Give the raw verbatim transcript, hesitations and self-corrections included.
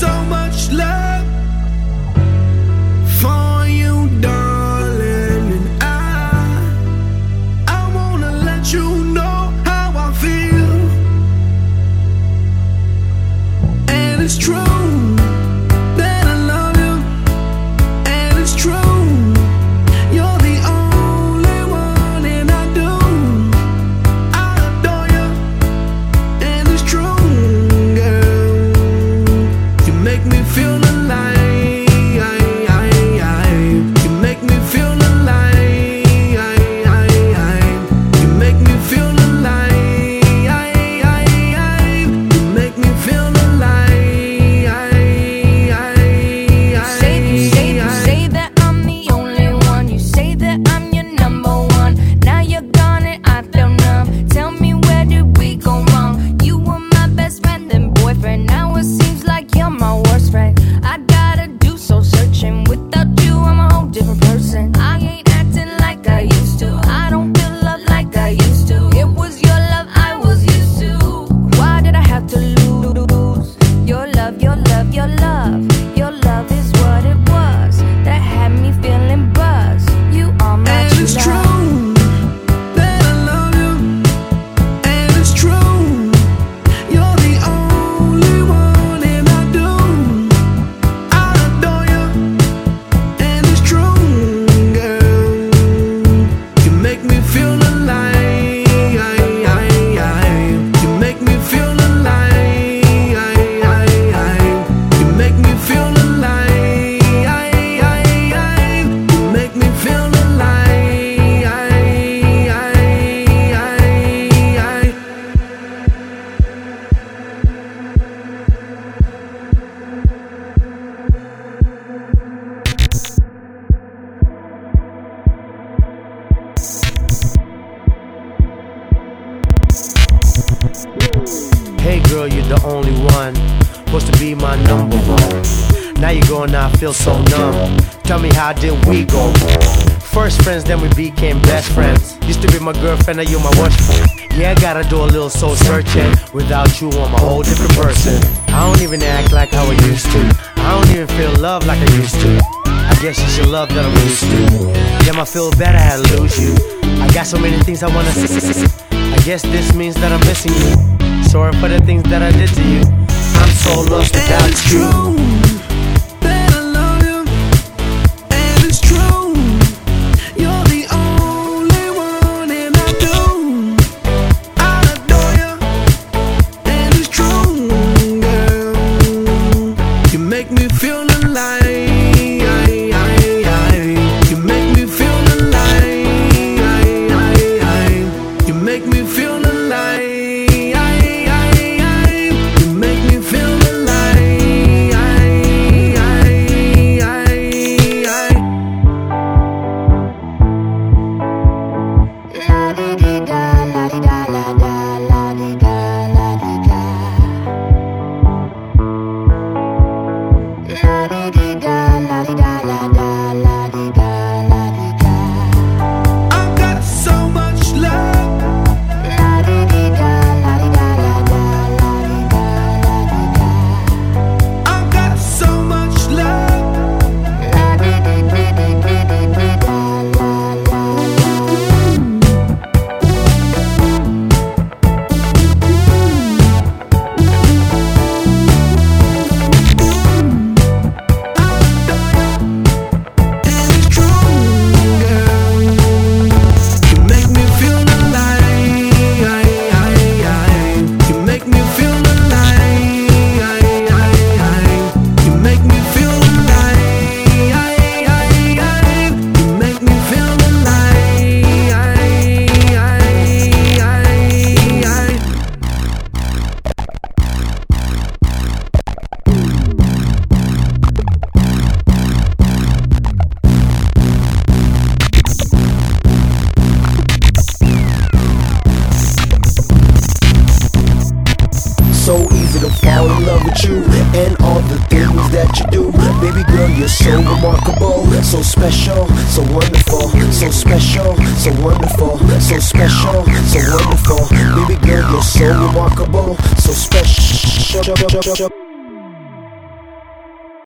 so much love for you, darling, and I, I wanna let you know how I feel, and it's true. Hey girl, you're the only one, supposed to be my number one. Now you're going, I feel so numb. Tell me, how did we go? First friends, then we became best friends. Used to be my girlfriend, now you're my worst friend. Yeah, I gotta do a little soul searching. Without you, I'm a whole different person. I don't even act like how I used to. I don't even feel love like I used to. I guess it's your love that I'm used to. Damn, I feel bad I had to lose you. I got so many things I wanna say. I guess this means that I'm missing you. Sorry for the things that I did to you. I'm so lost without you. So easy to fall in love with you and all the things that you do. Baby girl, you're so remarkable, so special, so wonderful, so special, so wonderful, so special, so wonderful. Baby girl, you're so remarkable, so special.